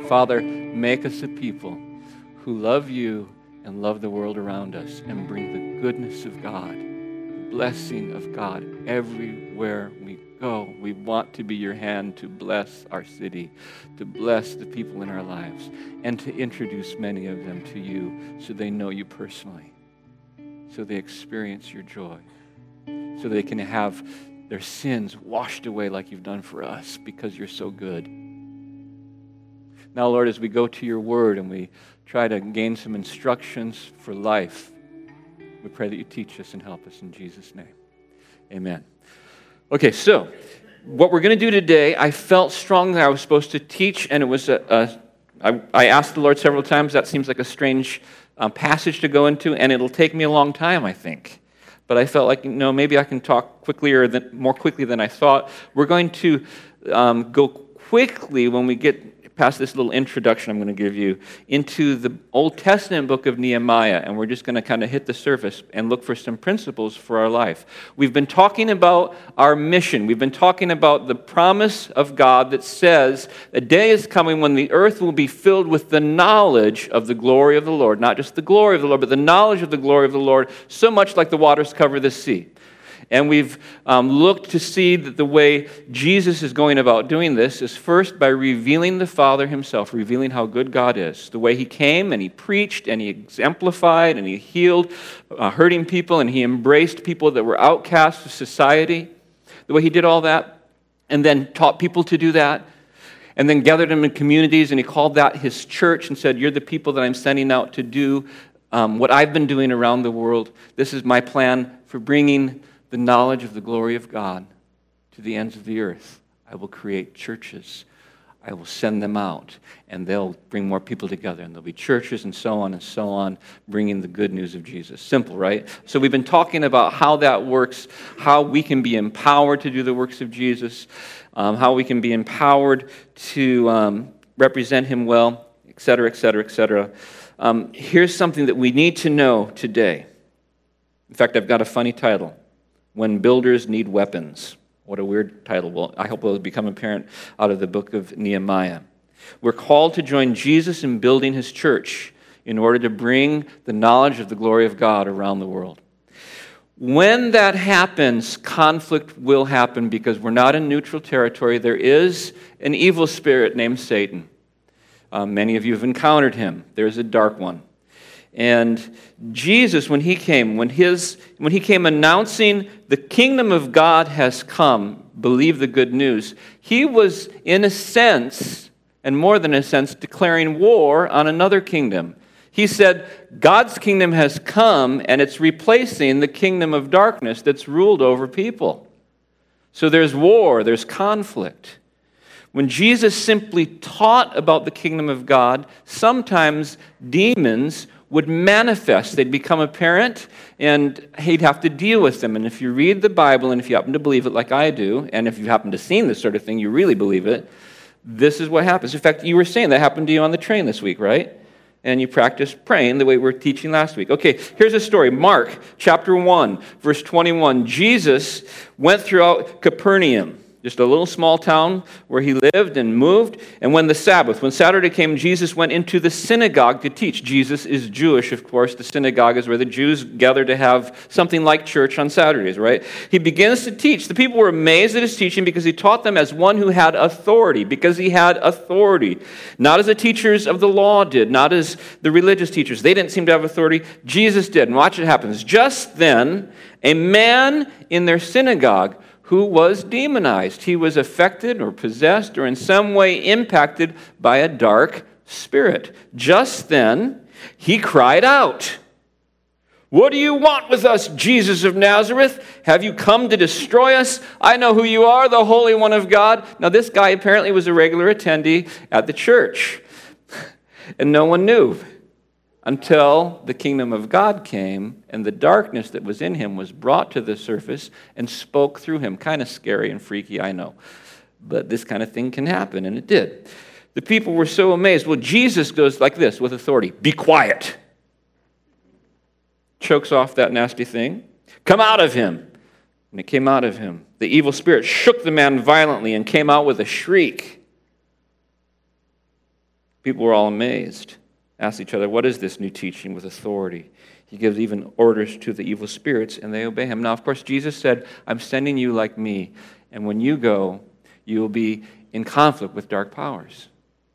Father, make us a people who love you and love the world around us and bring the goodness of God, the blessing of God everywhere we go. We want to be your hand to bless our city, to bless the people in our lives, and to introduce many of them to you so they know you personally, so they experience your joy, so they can have their sins washed away like you've done for us because you're so good. Now, Lord, as we go to your word and we try to gain some instructions for life, we pray that you teach us and help us in Jesus' name. Amen. Okay, so what we're going to do today, I felt strongly I was supposed to teach, and it was I asked the Lord several times. That seems like a strange passage to go into, and it'll take me a long time, I think. But I felt like, maybe I can talk more quickly than I thought. We're going to go quickly when we get past this little introduction I'm going to give you into the Old Testament book of Nehemiah, and we're just going to kind of hit the surface and look for some principles for our life. We've been talking about our mission. We've been talking about the promise of God that says a day is coming when the earth will be filled with the knowledge of the glory of the Lord. Not just the glory of the Lord, but the knowledge of the glory of the Lord, so much like the waters cover the sea. And we've looked to see that the way Jesus is going about doing this is first by revealing the Father himself, revealing how good God is. The way he came and he preached and he exemplified and he healed hurting people and he embraced people that were outcasts of society. The way he did all that and then taught people to do that and then gathered them in communities, and he called that his church and said, you're the people that I'm sending out to do what I've been doing around the world. This is my plan for bringing the knowledge of the glory of God to the ends of the earth. I will create churches. I will send them out, and they'll bring more people together, and there'll be churches and so on, bringing the good news of Jesus. Simple, right? So we've been talking about how that works, how we can be empowered to do the works of Jesus, how we can be empowered to represent him well, et cetera, et cetera, et cetera. Here's something that we need to know today. In fact, I've got a funny title. When Builders Need Weapons. What a weird title. Well, I hope it will become apparent out of the book of Nehemiah. We're called to join Jesus in building his church in order to bring the knowledge of the glory of God around the world. When that happens, conflict will happen because we're not in neutral territory. There is an evil spirit named Satan. Many of you have encountered him. There's a dark one. And Jesus, when he came announcing the kingdom of God has come, believe the good news, he was, in a sense, and more than a sense, declaring war on another kingdom. He said, God's kingdom has come, and it's replacing the kingdom of darkness that's ruled over people. So there's war, there's conflict. When Jesus simply taught about the kingdom of God, sometimes demons would manifest. They'd become apparent, and he'd have to deal with them. And if you read the Bible, and if you happen to believe it like I do, and if you happen to see this sort of thing, you really believe it, this is what happens. In fact, you were saying that happened to you on the train this week, right? And you practiced praying the way we were teaching last week. Okay, here's a story. Mark chapter 1, verse 21. Jesus went throughout Capernaum, just a little small town where he lived and moved. And when Saturday came, Jesus went into the synagogue to teach. Jesus is Jewish, of course. The synagogue is where the Jews gather to have something like church on Saturdays, right? He begins to teach. The people were amazed at his teaching because he taught them as one who had authority, because he had authority. Not as the teachers of the law did, not as the religious teachers. They didn't seem to have authority. Jesus did. And watch what happens. Just then, a man in their synagogue who was demonized. He was affected or possessed or in some way impacted by a dark spirit. Just then, he cried out, "What do you want with us, Jesus of Nazareth? Have you come to destroy us? I know who you are, the Holy One of God." Now, this guy apparently was a regular attendee at the church, and no one knew until the kingdom of God came and the darkness that was in him was brought to the surface and spoke through him. Kind of scary and freaky, I know. But this kind of thing can happen, and it did. The people were so amazed. Well, Jesus goes like this with authority. "Be quiet." Chokes off that nasty thing. "Come out of him." And it came out of him. The evil spirit shook the man violently and came out with a shriek. People were all amazed, asked each other, what is this new teaching with authority? He gives even orders to the evil spirits, and they obey him. Now, of course, Jesus said, I'm sending you like me, and when you go, you will be in conflict with dark powers.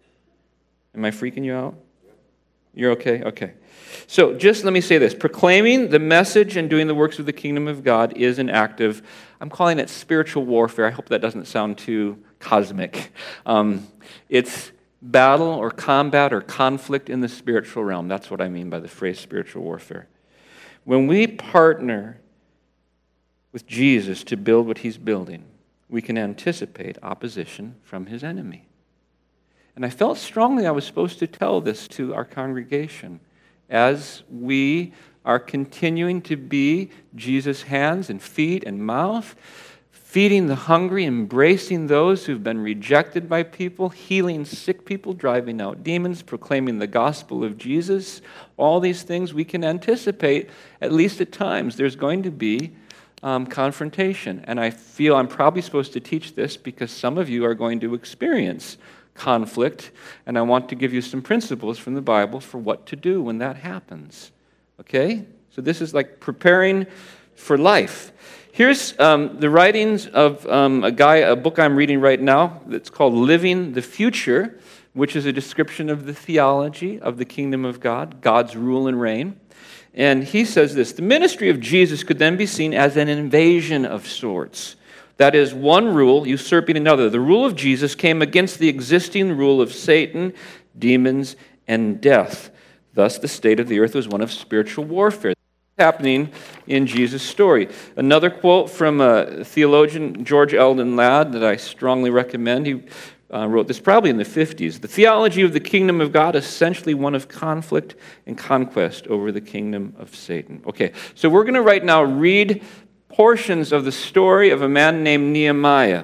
Am I freaking you out? You're okay? Okay. So just let me say this. Proclaiming the message and doing the works of the kingdom of God is an act of, I'm calling it spiritual warfare. I hope that doesn't sound too cosmic. It's battle or combat or conflict in the spiritual realm. That's what I mean by the phrase spiritual warfare. When we partner with Jesus to build what he's building, we can anticipate opposition from his enemy. And I felt strongly I was supposed to tell this to our congregation as we are continuing to be Jesus' hands and feet and mouth, feeding the hungry, embracing those who've been rejected by people, healing sick people, driving out demons, proclaiming the gospel of Jesus. All these things we can anticipate, at least at times, there's going to be confrontation. And I feel I'm probably supposed to teach this because some of you are going to experience conflict, and I want to give you some principles from the Bible for what to do when that happens. Okay? So this is like preparing for life. Here's the writings of a book I'm reading right now that's called Living the Future, which is a description of the theology of the kingdom of God, God's rule and reign. And he says this, the ministry of Jesus could then be seen as an invasion of sorts. That is, one rule usurping another. The rule of Jesus came against the existing rule of Satan, demons, and death. Thus, the state of the earth was one of spiritual warfare. Happening in Jesus' story. Another quote from theologian George Eldon Ladd that I strongly recommend. He wrote this probably in the 50s. The theology of the kingdom of God is essentially one of conflict and conquest over the kingdom of Satan. Okay, so we're going to right now read portions of the story of a man named Nehemiah.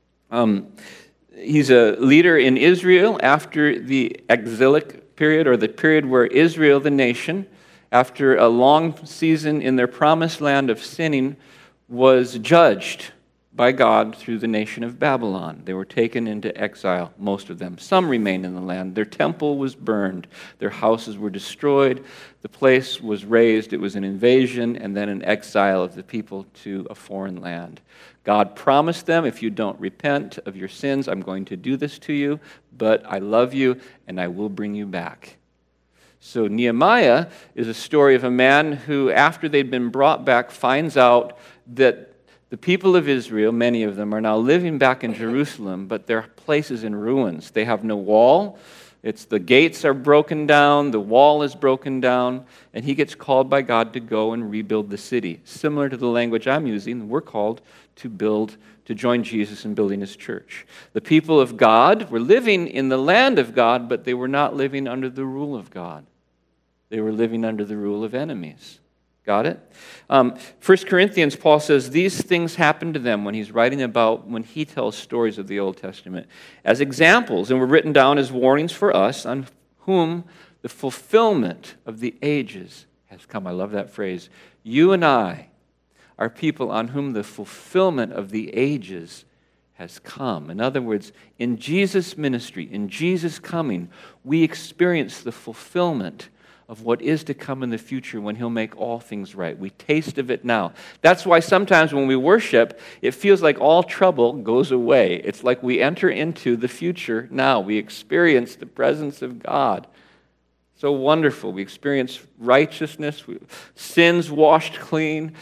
He's a leader in Israel after the exilic period, or the period where Israel, the nation, after a long season in their promised land of sinning, was judged by God through the nation of Babylon. They were taken into exile, most of them. Some remained in the land. Their temple was burned. Their houses were destroyed. The place was razed. It was an invasion and then an exile of the people to a foreign land. God promised them, if you don't repent of your sins, I'm going to do this to you, but I love you and I will bring you back. So Nehemiah is a story of a man who, after they'd been brought back, finds out that the people of Israel, many of them, are now living back in Jerusalem, but their place is in ruins. They have no wall. The gates are broken down, the wall is broken down, and he gets called by God to go and rebuild the city. Similar to the language I'm using, we're called to join Jesus in building his church. The people of God were living in the land of God, but they were not living under the rule of God. They were living under the rule of enemies. Got it? 1 Corinthians, Paul says these things happened to them when he's writing about, when he tells stories of the Old Testament, as examples, and were written down as warnings for us, on whom the fulfillment of the ages has come. I love that phrase. You and I are people on whom the fulfillment of the ages has come. In other words, in Jesus' ministry, in Jesus' coming, we experience the fulfillment of what is to come in the future when he'll make all things right. We taste of it now. That's why sometimes when we worship, it feels like all trouble goes away. It's like we enter into the future now. We experience the presence of God. So wonderful. We experience righteousness, sins washed clean.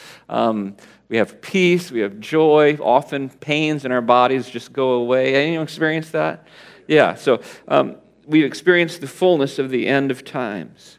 We have peace, we have joy. Often pains in our bodies just go away. Anyone experience that? Yeah, so we experience the fullness of the end of times.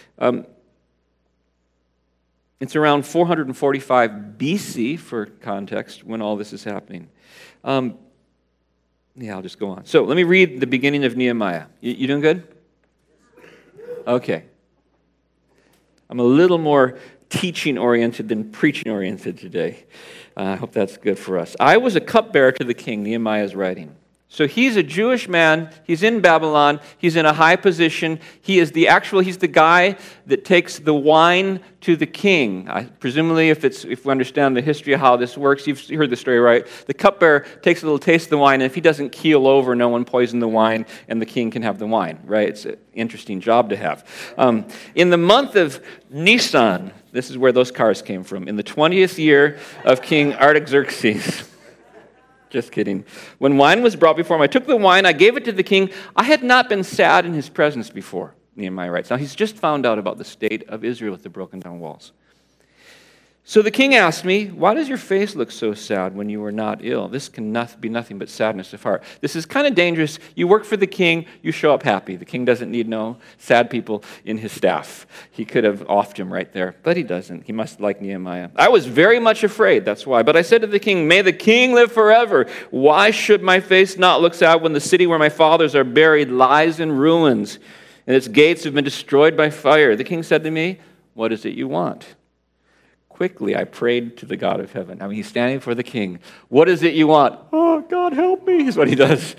It's around 445 BC, for context, when all this is happening. I'll just go on. So let me read the beginning of Nehemiah. You doing good? Okay. I'm a little more teaching-oriented than preaching-oriented today. I hope that's good for us. I was a cupbearer to the king, Nehemiah is writing. So he's a Jewish man. He's in Babylon. He's in a high position. He's the guy that takes the wine to the king. Presumably, if we understand the history of how this works, you've heard the story, right? The cupbearer takes a little taste of the wine, and if he doesn't keel over, no one poisoned the wine, and the king can have the wine, right? It's an interesting job to have. In the month of Nisan, this is where those cars came from, in the 20th year of King Artaxerxes. Just kidding. When wine was brought before him, I took the wine, I gave it to the king. I had not been sad in his presence before, Nehemiah writes. Now, he's just found out about the state of Israel with the broken down walls. So the king asked me, why does your face look so sad when you are not ill? This can be nothing but sadness of heart. This is kind of dangerous. You work for the king, you show up happy. The king doesn't need no sad people in his staff. He could have offed him right there, but he doesn't. He must like Nehemiah. I was very much afraid, that's why. But I said to the king, may the king live forever. Why should my face not look sad when the city where my fathers are buried lies in ruins and its gates have been destroyed by fire? The king said to me, what is it you want? Quickly, I prayed to the God of heaven. I mean, he's standing before the king. What is it you want? Oh, God, help me, is what he does.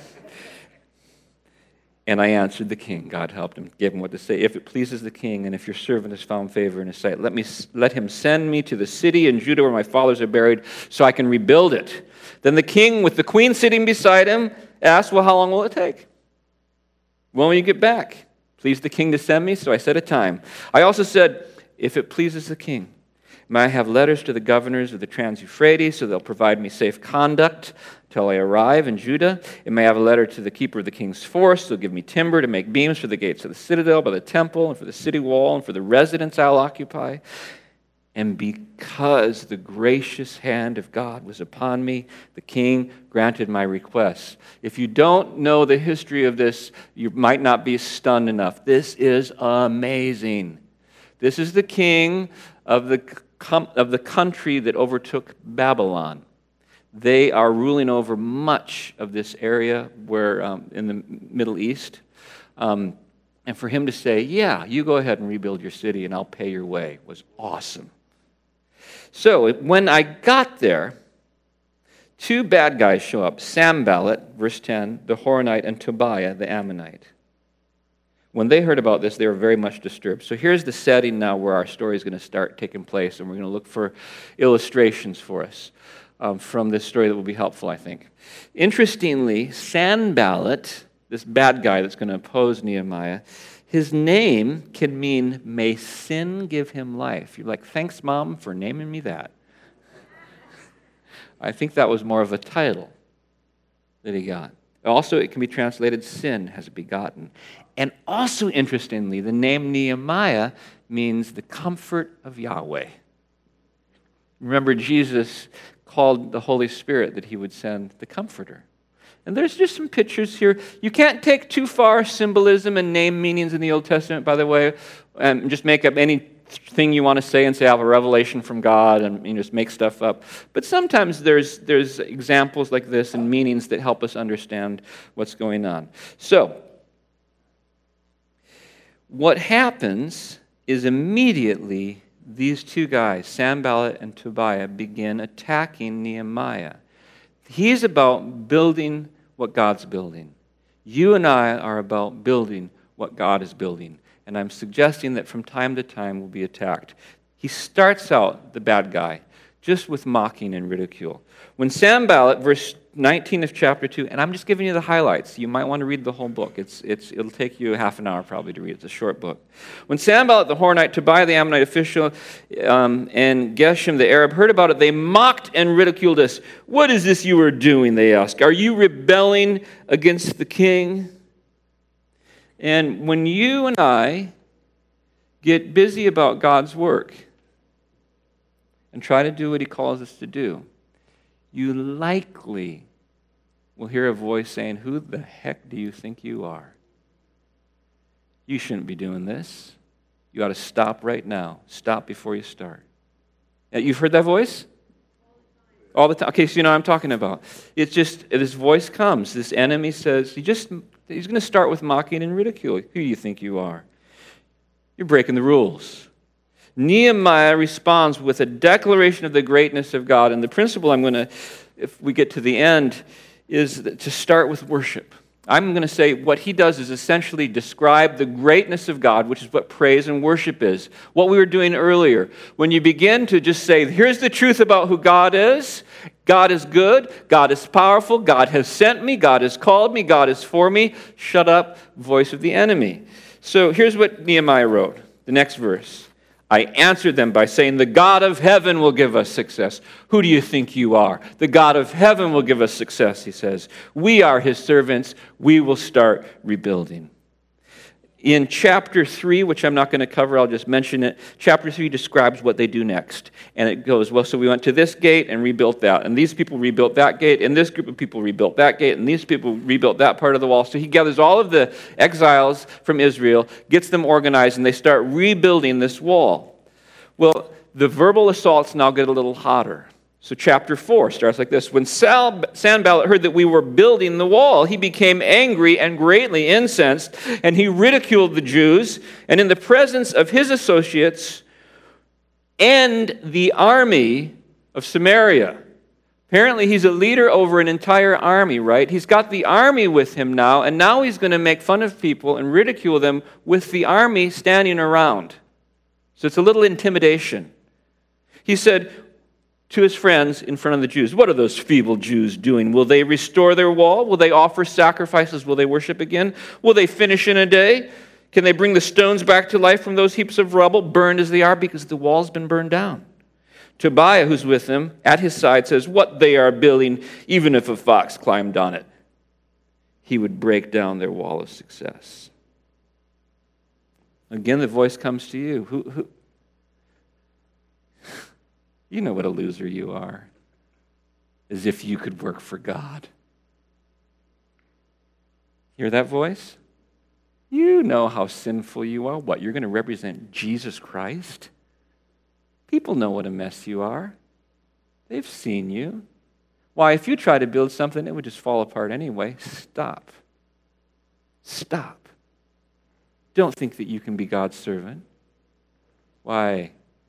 And I answered the king. God helped him, gave him what to say. If it pleases the king, and if your servant has found favor in his sight, let him send me to the city in Judah where my fathers are buried, so I can rebuild it. Then the king, with the queen sitting beside him, asked, well, how long will it take? When will you get back? Please the king to send me, so I set a time. I also said, if it pleases the king, may I have letters to the governors of the Trans-Euphrates so they'll provide me safe conduct till I arrive in Judah. And may I have a letter to the keeper of the king's force. They'll give me timber to make beams for the gates of the citadel, by the temple, and for the city wall, and for the residence I'll occupy. And because the gracious hand of God was upon me, the king granted my request. If you don't know the history of this, you might not be stunned enough. This is amazing. This is the king of the country that overtook Babylon. They are ruling over much of this area where in the Middle East. And for him to say, yeah, you go ahead and rebuild your city and I'll pay your way was awesome. So when I got there, two bad guys show up. Sanballat, verse 10, the Horonite, and Tobiah, the Ammonite. When they heard about this, they were very much disturbed. So here's the setting now where our story is going to start taking place, and we're going to look for illustrations for us from this story that will be helpful, I think. Interestingly, Sanballat, this bad guy that's going to oppose Nehemiah, his name can mean, may sin give him life. You're like, thanks, Mom, for naming me that. I think that was more of a title that he got. Also, it can be translated, sin has begotten. And also, interestingly, the name Nehemiah means the comfort of Yahweh. Remember, Jesus called the Holy Spirit that he would send the Comforter. And there's just some pictures here. You can't take too far symbolism and name meanings in the Old Testament, by the way, and just make up anything you want to say and say, I have a revelation from God, and just make stuff up. But sometimes there's examples like this and meanings that help us understand what's going on. So, what happens is immediately these two guys, Sanballat and Tobiah, begin attacking Nehemiah. He's about building what God's building. You and I are about building what God is building. And I'm suggesting that from time to time we'll be attacked. He starts out, the bad guy, just with mocking and ridicule. When Sanballat, verse 19 of chapter 2, and I'm just giving you the highlights. You might want to read the whole book. It'll take you half an hour probably to read. It's a short book. When Sanballat the Horonite, Tobiah the Ammonite official, and Geshem the Arab heard about it, they mocked and ridiculed us. What is this you are doing, they asked. Are you rebelling against the king? And when you and I get busy about God's work and try to do what he calls us to do, you likely will hear a voice saying, who the heck do you think you are? You shouldn't be doing this. You ought to stop right now. Stop before you start. You've heard that voice? All the time. Okay, so you know what I'm talking about. It's just, this voice comes. This enemy says, he's going to start with mocking and ridicule. Who do you think you are? You're breaking the rules. Nehemiah responds with a declaration of the greatness of God. And the principle I'm going to, if we get to the end, is to start with worship. I'm going to say what he does is essentially describe the greatness of God, which is what praise and worship is. What we were doing earlier. When you begin to just say, here's the truth about who God is good, God is powerful, God has sent me, God has called me, God is for me. Shut up, voice of the enemy. So here's what Nehemiah wrote, the next verse. I answered them by saying, the God of heaven will give us success. Who do you think you are? The God of heaven will give us success, he says. We are his servants. We will start rebuilding. In chapter 3, which I'm not going to cover, I'll just mention it. Chapter 3 describes what they do next. And it goes, well, so we went to this gate and rebuilt that. And these people rebuilt that gate. And this group of people rebuilt that gate. And these people rebuilt that part of the wall. So he gathers all of the exiles from Israel, gets them organized, and they start rebuilding this wall. Well, the verbal assaults now get a little hotter. So chapter 4 starts like this. When Sanballat heard that we were building the wall, he became angry and greatly incensed, and he ridiculed the Jews, and in the presence of his associates and the army of Samaria. Apparently he's a leader over an entire army, right? He's got the army with him now, and now he's going to make fun of people and ridicule them with the army standing around. So it's a little intimidation. He said to his friends in front of the Jews, what are those feeble Jews doing? Will they restore their wall? Will they offer sacrifices? Will they worship again? Will they finish in a day? Can they bring the stones back to life from those heaps of rubble, burned as they are, because the wall's been burned down? Tobiah, who's with him, at his side, says, what they are building, even if a fox climbed on it, he would break down their wall of success. Again, the voice comes to you. Who? You know what a loser you are. As if you could work for God. Hear that voice? You know how sinful you are. What, you're going to represent Jesus Christ? People know what a mess you are. They've seen you. Why, if you try to build something, it would just fall apart anyway. Stop. Stop. Don't think that you can be God's servant. Why?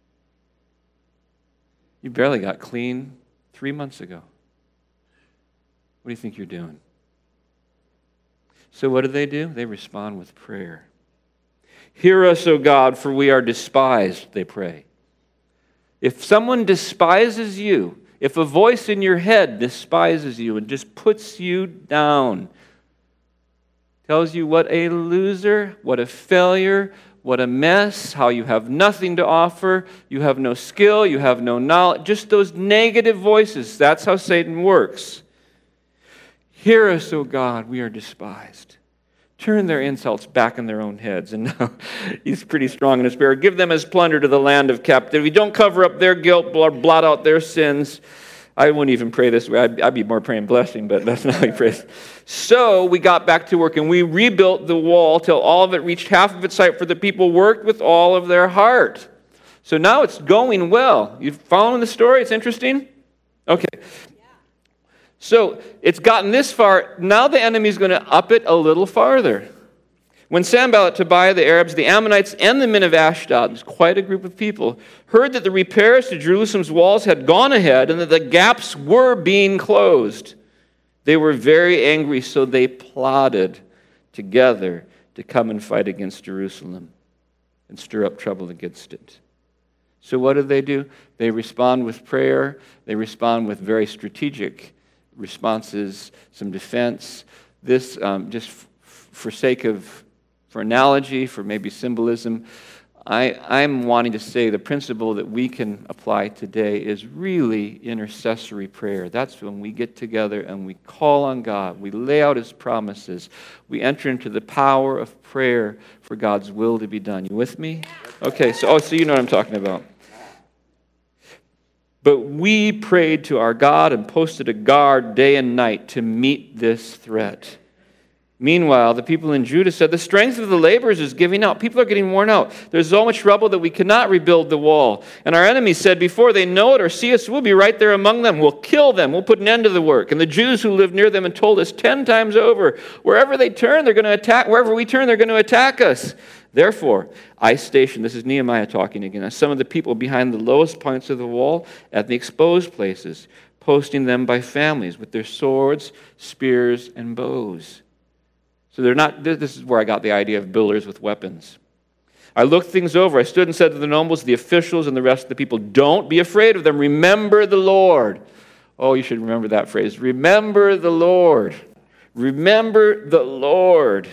You barely got clean 3 months ago. What do you think you're doing? So what do? They respond with prayer. Hear us, O God, for we are despised, they pray. If someone despises you, if a voice in your head despises you and just puts you down, tells you what a loser, what a failure, what a mess, how you have nothing to offer, you have no skill, you have no knowledge, just those negative voices. That's how Satan works. Hear us, O God, we are despised. Turn their insults back in their own heads. And now he's pretty strong in his spirit. Give them as plunder to the land of captivity. Don't cover up their guilt or blot out their sins. I wouldn't even pray this way. I'd be more praying blessing, but that's not how he prays. So we got back to work, and we rebuilt the wall till all of it reached half of its height, for the people worked with all of their heart. So now it's going well. You following the story? It's interesting? Okay. So it's gotten this far. Now the enemy's going to up it a little farther. When Sanballat, Tobiah, the Arabs, the Ammonites, and the men of Ashdod, there's quite a group of people, heard that the repairs to Jerusalem's walls had gone ahead and that the gaps were being closed, they were very angry, so they plotted together to come and fight against Jerusalem and stir up trouble against it. So what do? They respond with prayer. They respond with very strategic responses, some defense. This, just for sake of, for analogy, for maybe symbolism, I'm wanting to say the principle that we can apply today is really intercessory prayer. That's when we get together and we call on God. We lay out His promises. We enter into the power of prayer for God's will to be done. You with me? Okay, so you know what I'm talking about. But we prayed to our God and posted a guard day and night to meet this threat. Meanwhile, the people in Judah said, the strength of the laborers is giving out. People are getting worn out. There's so much rubble that we cannot rebuild the wall. And our enemies said, before they know it or see us, we'll be right there among them. We'll kill them. We'll put an end to the work. And the Jews who lived near them had told us 10 times over, wherever they turn, they're going to attack. Wherever we turn, they're going to attack us. Therefore, I stationed, this is Nehemiah talking again, some of the people behind the lowest points of the wall at the exposed places, posting them by families with their swords, spears, and bows. So they're not, this is where I got the idea of builders with weapons. I looked things over. I stood and said to the nobles, the officials, and the rest of the people, don't be afraid of them. Remember the Lord. Oh, you should remember that phrase. Remember the Lord. Remember the Lord,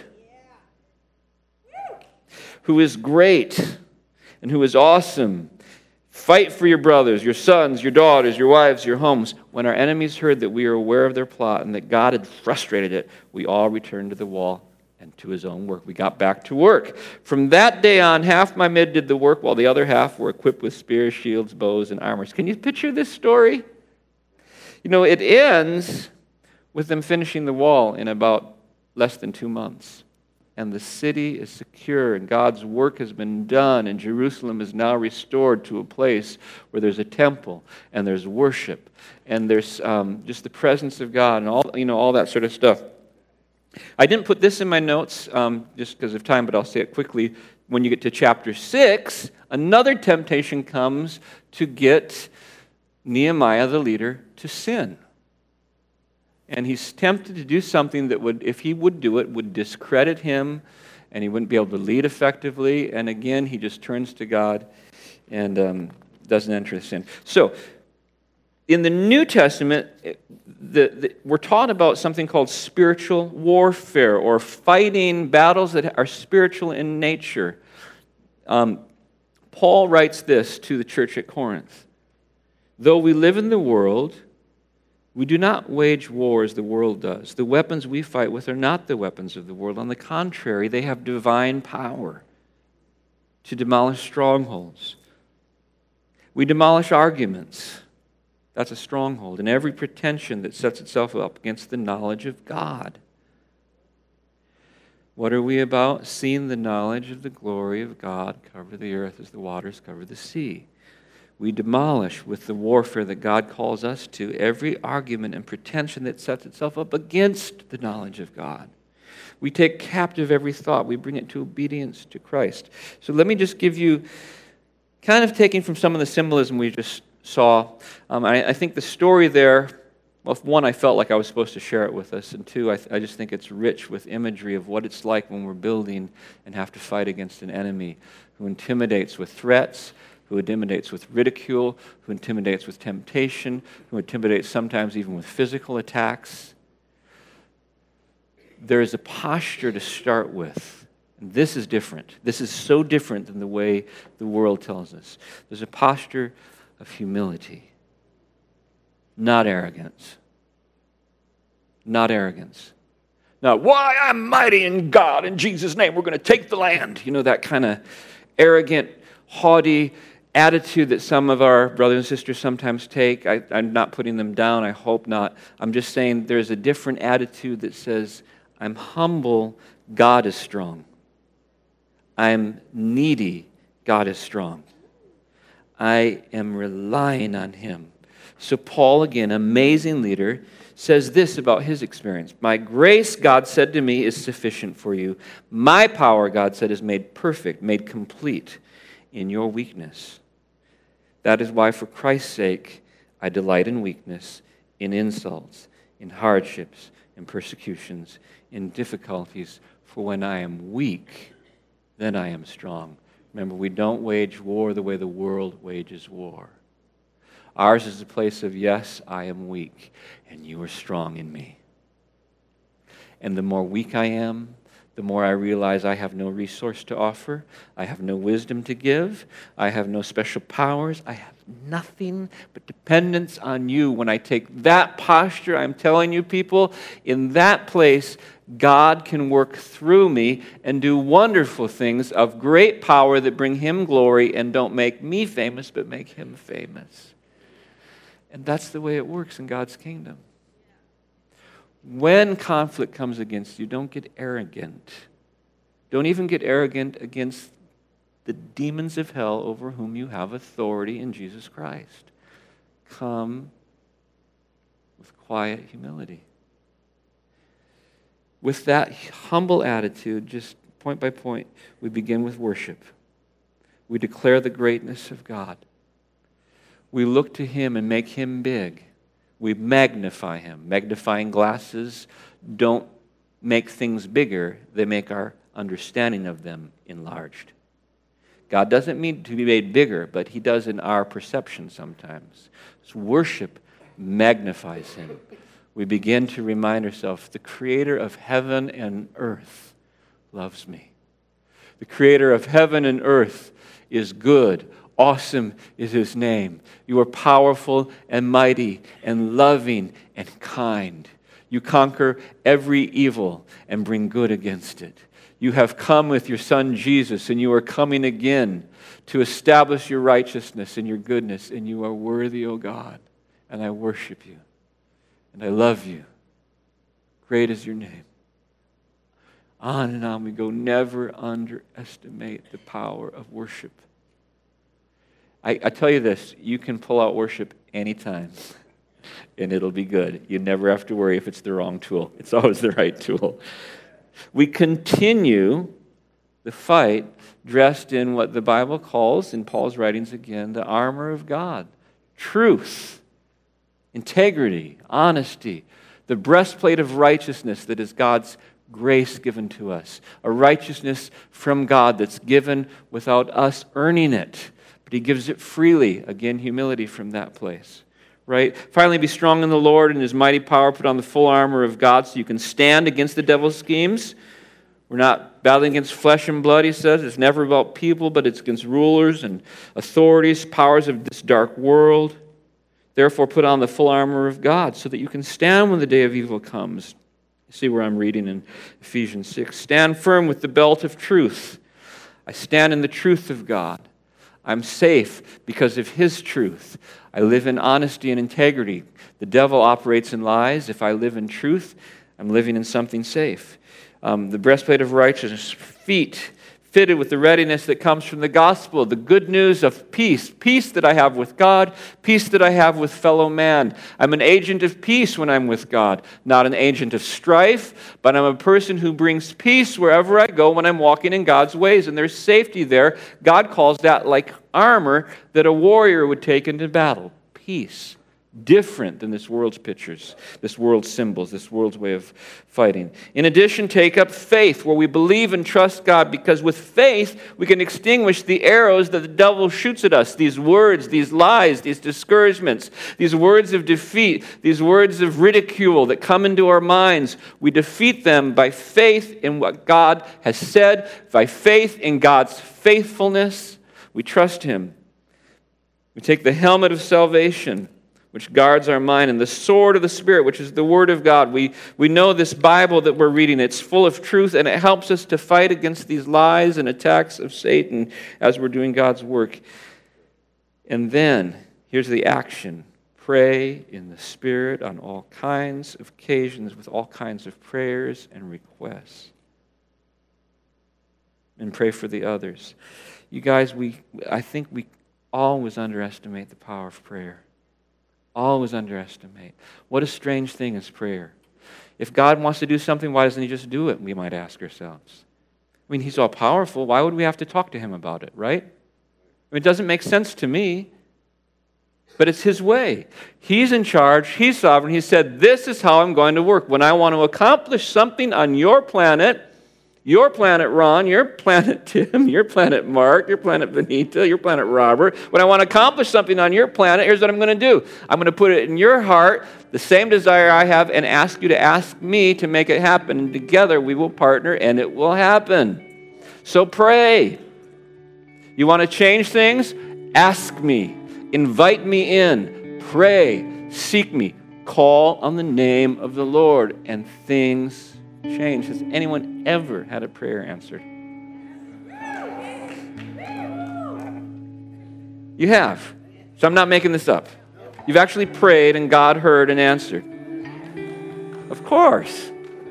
who is great and who is awesome. Fight for your brothers, your sons, your daughters, your wives, your homes. When our enemies heard that we were aware of their plot and that God had frustrated it, we all returned to the wall and to his own work. We got back to work. From that day on, half my men did the work, while the other half were equipped with spears, shields, bows, and armors. Can you picture this story? You know, it ends with them finishing the wall in about less than 2 months. And the city is secure, and God's work has been done, and Jerusalem is now restored to a place where there's a temple, and there's worship, and there's just the presence of God, and all that sort of stuff. I didn't put this in my notes just because of time, but I'll say it quickly. When you get to chapter 6, another temptation comes to get Nehemiah, the leader, to sin. And he's tempted to do something that would, if he would do it, would discredit him, and he wouldn't be able to lead effectively. And again, he just turns to God and doesn't enter the sin. So, in the New Testament, we're taught about something called spiritual warfare, or fighting battles that are spiritual in nature. Paul writes this to the church at Corinth. Though we live in the world, we do not wage war as the world does. The weapons we fight with are not the weapons of the world. On the contrary, they have divine power to demolish strongholds. We demolish arguments. That's a stronghold. And every pretension that sets itself up against the knowledge of God. What are we about? Seeing the knowledge of the glory of God cover the earth as the waters cover the sea. We demolish with the warfare that God calls us to every argument and pretension that sets itself up against the knowledge of God. We take captive every thought. We bring it to obedience to Christ. So let me just give you, kind of taking from some of the symbolism we just saw, I think the story there, well, one, I felt like I was supposed to share it with us, and two, I just think it's rich with imagery of what it's like when we're building and have to fight against an enemy who intimidates with threats, who intimidates with ridicule, who intimidates with temptation, who intimidates sometimes even with physical attacks. There is a posture to start with. And this is different. This is so different than the way the world tells us. There's a posture of humility, not arrogance. Not arrogance. Not, why, I'm mighty in God, in Jesus' name, we're going to take the land. You know, that kind of arrogant, haughty attitude that some of our brothers and sisters sometimes take. I'm not putting them down, I hope not. I'm just saying there's a different attitude that says, I'm humble, God is strong. I'm needy, God is strong. I am relying on Him. So Paul, again, amazing leader, says this about his experience. My grace, God said to me, is sufficient for you. My power, God said, is made perfect, made complete in your weakness. That is why, for Christ's sake, I delight in weakness, in insults, in hardships, in persecutions, in difficulties. For when I am weak, then I am strong. Remember, we don't wage war the way the world wages war. Ours is a place of, yes, I am weak, and you are strong in me. And the more weak I am, the more I realize I have no resource to offer, I have no wisdom to give, I have no special powers, I have nothing but dependence on you. When I take that posture, I'm telling you people, in that place, God can work through me and do wonderful things of great power that bring Him glory and don't make me famous, but make Him famous. And that's the way it works in God's kingdom. When conflict comes against you, don't get arrogant. Don't even get arrogant against the demons of hell over whom you have authority in Jesus Christ. Come with quiet humility. With that humble attitude, just point by point, we begin with worship. We declare the greatness of God. We look to Him and make Him big. We magnify him. Magnifying glasses don't make things bigger. They make our understanding of them enlarged. God doesn't mean to be made bigger, but he does in our perception sometimes. So worship magnifies him. We begin to remind ourselves, the creator of heaven and earth loves me. The creator of heaven and earth is good. Awesome is his name. You are powerful and mighty and loving and kind. You conquer every evil and bring good against it. You have come with your Son Jesus, and you are coming again to establish your righteousness and your goodness, and you are worthy, O God, and I worship you, and I love you. Great is your name. On and on we go. Never underestimate the power of worship. I tell you this, you can pull out worship anytime, and it'll be good. You never have to worry if it's the wrong tool. It's always the right tool. We continue the fight dressed in what the Bible calls, in Paul's writings again, the armor of God. Truth, integrity, honesty, the breastplate of righteousness that is God's grace given to us. A righteousness from God that's given without us earning it. But he gives it freely. Again, humility from that place. Right? Finally, be strong in the Lord and his mighty power. Put on the full armor of God so you can stand against the devil's schemes. We're not battling against flesh and blood, he says. It's never about people, but it's against rulers and authorities, powers of this dark world. Therefore, put on the full armor of God so that you can stand when the day of evil comes. You see where I'm reading in Ephesians 6. Stand firm with the belt of truth. I stand in the truth of God. I'm safe because of his truth. I live in honesty and integrity. The devil operates in lies. If I live in truth, I'm living in something safe. The breastplate of righteousness, feet fitted with the readiness that comes from the gospel, the good news of peace, peace that I have with God, peace that I have with fellow man. I'm an agent of peace when I'm with God, not an agent of strife, but I'm a person who brings peace wherever I go when I'm walking in God's ways, and there's safety there. God calls that like armor that a warrior would take into battle. Peace. Different than this world's pictures, this world's symbols, this world's way of fighting. In addition, take up faith, where we believe and trust God, because with faith, we can extinguish the arrows that the devil shoots at us. These words, these lies, these discouragements, these words of defeat, these words of ridicule that come into our minds. We defeat them by faith in what God has said, by faith in God's faithfulness. We trust him. We take the helmet of salvation, which guards our mind, and the sword of the Spirit, which is the Word of God. We know this Bible that we're reading. It's full of truth, and it helps us to fight against these lies and attacks of Satan as we're doing God's work. And then, here's the action. Pray in the Spirit on all kinds of occasions with all kinds of prayers and requests. And pray for the others. You guys, I think we always underestimate the power of prayer. Always underestimate. What a strange thing is prayer. If God wants to do something, why doesn't he just do it? We might ask ourselves. I mean, he's all powerful. Why would we have to talk to him about it, right? I mean, it doesn't make sense to me, but it's his way. He's in charge. He's sovereign. He said, this is how I'm going to work. When I want to accomplish something on your planet Ron, your planet Tim, your planet Mark, your planet Benita, your planet Robert. When I want to accomplish something on your planet, here's what I'm going to do. I'm going to put it in your heart, the same desire I have, and ask you to ask me to make it happen. And together we will partner and it will happen. So pray. You want to change things? Ask me. Invite me in. Pray. Seek me. Call on the name of the Lord, and things change. Has anyone ever had a prayer answered? You have. So I'm not making this up. You've actually prayed and God heard and answered. Of course.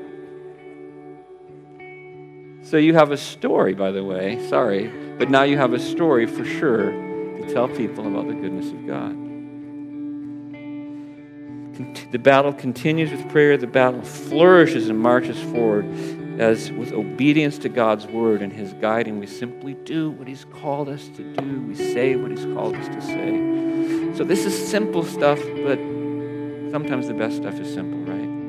So you have a story, by the way. Sorry. But now you have a story for sure to tell people about the goodness of God. The battle continues with prayer. The battle flourishes and marches forward as with obedience to God's word and his guiding, we simply do what he's called us to do. We say what he's called us to say. So this is simple stuff, but Sometimes the best stuff is simple, right?